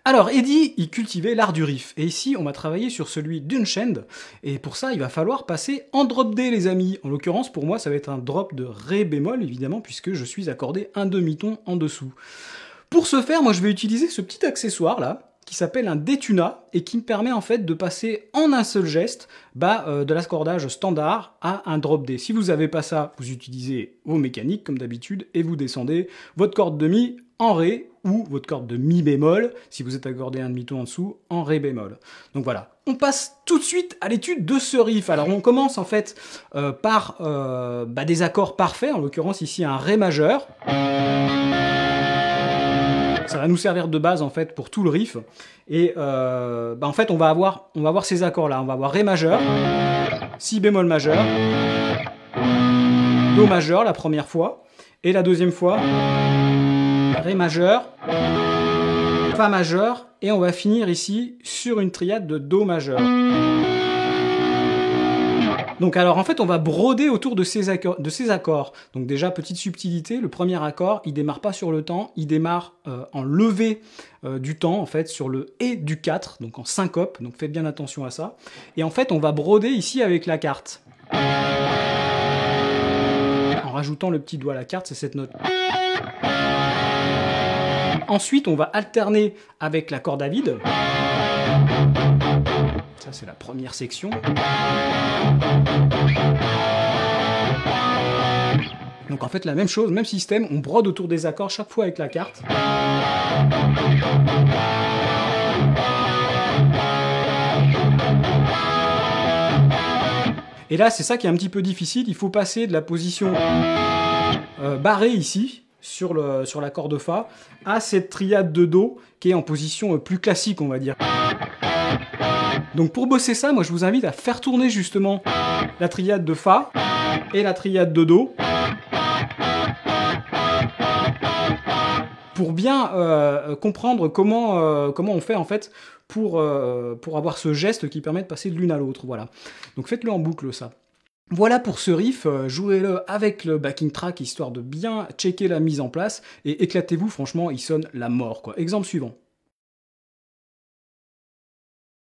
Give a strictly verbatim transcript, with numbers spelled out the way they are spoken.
Alors, Eddie, il cultivait l'art du riff, et ici, on va travailler sur celui d'Unchained, et pour ça, il va falloir passer en drop D, les amis. En l'occurrence, pour moi, ça va être un drop de Ré bémol, évidemment, puisque je suis accordé un demi-ton en dessous. Pour ce faire, moi, je vais utiliser ce petit accessoire-là, qui s'appelle un détuna, et qui me permet en fait de passer en un seul geste bah, euh, de l'accordage standard à un drop D. Si vous n'avez pas ça, vous utilisez vos mécaniques, comme d'habitude, et vous descendez votre corde de Mi en Ré, ou votre corde de Mi bémol, si vous êtes accordé un demi-ton en dessous, en Ré bémol. Donc voilà, on passe tout de suite à l'étude de ce riff. Alors on commence en fait euh, par euh, bah, des accords parfaits, en l'occurrence ici un Ré majeur. Ça va nous servir de base en fait pour tout le riff. Et euh, bah, en fait on va avoir, on va avoir ces accords là. On va avoir Ré majeur, Si bémol majeur, Do majeur la première fois, et la deuxième fois Ré majeur, Fa majeur, et on va finir ici sur une triade de Do majeur. Donc alors en fait on va broder autour de ces, accords, de ces accords. Donc déjà petite subtilité, le premier accord il démarre pas sur le temps, il démarre euh, en levée euh, du temps en fait sur le Et du quatre, donc en syncope, donc faites bien attention à ça. Et en fait on va broder ici avec la carte. En rajoutant le petit doigt à la carte, c'est cette note. Ensuite on va alterner avec la corde à vide. Ça, c'est la première section. Donc en fait, la même chose, même système, on brode autour des accords chaque fois avec la carte. Et là, c'est ça qui est un petit peu difficile, il faut passer de la position euh, barrée ici, sur, le, sur la corde Fa, à cette triade de Do, qui est en position euh, plus classique, on va dire. Donc pour bosser ça, moi je vous invite à faire tourner justement la triade de Fa et la triade de Do pour bien euh, comprendre comment, euh, comment on fait en fait pour, euh, pour avoir ce geste qui permet de passer de l'une à l'autre. Voilà. Donc faites-le en boucle ça. Voilà pour ce riff, jouez-le avec le backing track histoire de bien checker la mise en place et éclatez-vous, franchement il sonne la mort quoi. Exemple suivant.